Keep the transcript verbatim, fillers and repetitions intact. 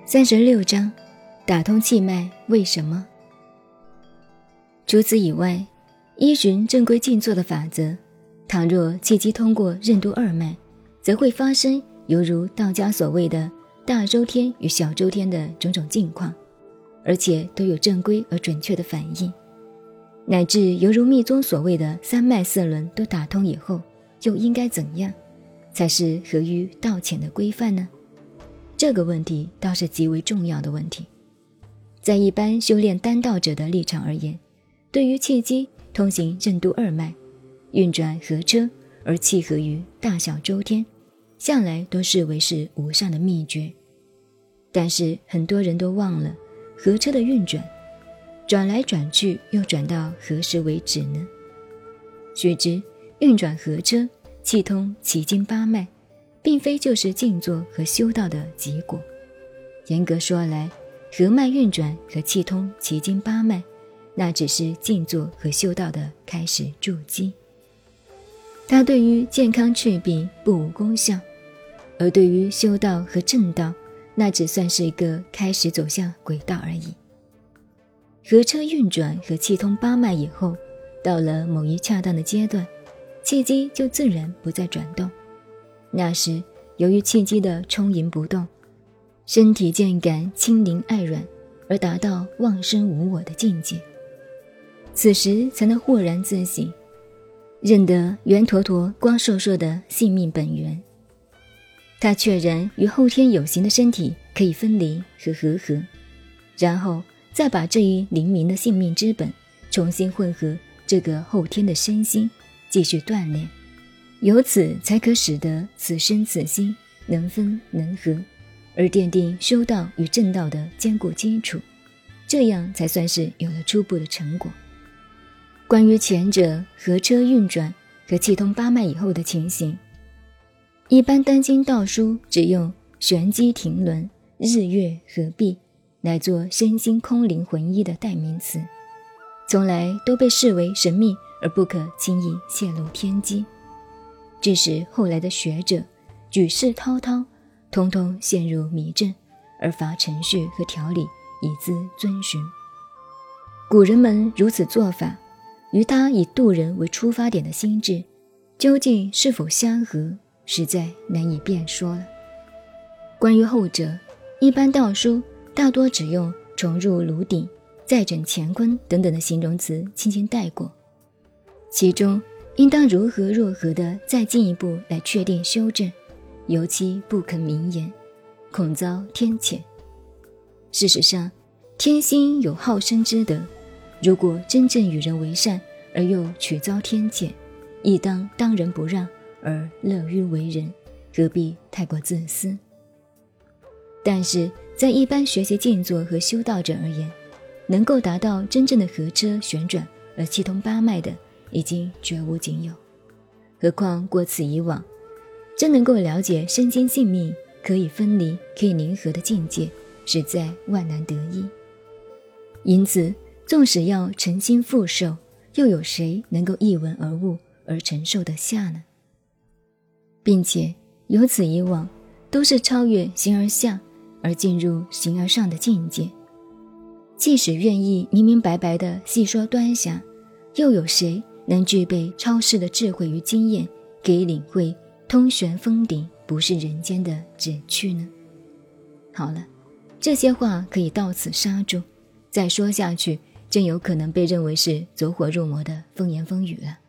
三十六章，打通气脉为什么？除此以外，依循正规静坐的法则，倘若气机通过任督二脉，则会发生犹如道家所谓的大周天与小周天的种种境况，而且都有正规而准确的反应，乃至犹如密宗所谓的三脉四轮都打通以后，又应该怎样才是合于道潜的规范呢？这个问题倒是极为重要的问题。在一般修炼丹道者的立场而言，对于气机通行任督二脉，运转合车而契合于大小周天，向来都视为是无上的秘诀。但是很多人都忘了合车的运转，转来转去又转到何时为止呢？须知运转合车，气通奇经八脉，并非就是静坐和修道的结果。严格说来，合脉运转和气通奇经八脉，那只是静坐和修道的开始筑基。它对于健康祛病不无功效，而对于修道和正道，那只算是一个开始走向轨道而已。合车运转和气通八脉以后，到了某一恰当的阶段，气机就自然不再转动。那时由于气机的充盈不动，身体渐感轻灵爱软，而达到忘身无我的境界，此时才能豁然自省，认得圆坨坨光硕硕的性命本源。它确然与后天有形的身体可以分离和合合，然后再把这一灵明的性命之本重新混合这个后天的身心，继续锻炼，由此才可使得此身此心能分能合，而奠定修道与正道的坚固基础，这样才算是有了初步的成果。关于前者合车运转和气通八脉以后的情形，一般丹经道书只用玄机停轮、日月合璧来做身心空灵混一的代名词，从来都被视为神秘而不可轻易泄露天机，致使后来的学者举世滔滔，通通陷入迷阵，而乏程序和条理以资遵循。古人们如此做法，与他以度人为出发点的心智，究竟是否相合，实在难以辩说了。关于后者，一般道书大多只用重入炉鼎、再整乾坤等等的形容词轻轻带过，其中应当如何若何的再进一步来确定修正，尤其不肯明言，恐遭天谴。事实上，天心有好生之德，如果真正与人为善，而又取遭天谴，亦当当仁不让而乐于为人，何必太过自私？但是在一般学习静坐和修道者而言，能够达到真正的合车旋转而气通八脉的，已经绝无仅有。何况过此以往，真能够了解身心性命可以分离、可以凝合的境界，实在万难得一。因此，纵使要诚心复受，又有谁能够一闻而悟而承受得下呢？并且由此以往，都是超越形而下而进入形而上的境界。即使愿意明明白白地细说端详，又有谁能具备超世的智慧与经验，可以领会通玄封顶不是人间的旨趣呢？好了，这些话可以到此刹住，再说下去真有可能被认为是走火入魔的风言风语了。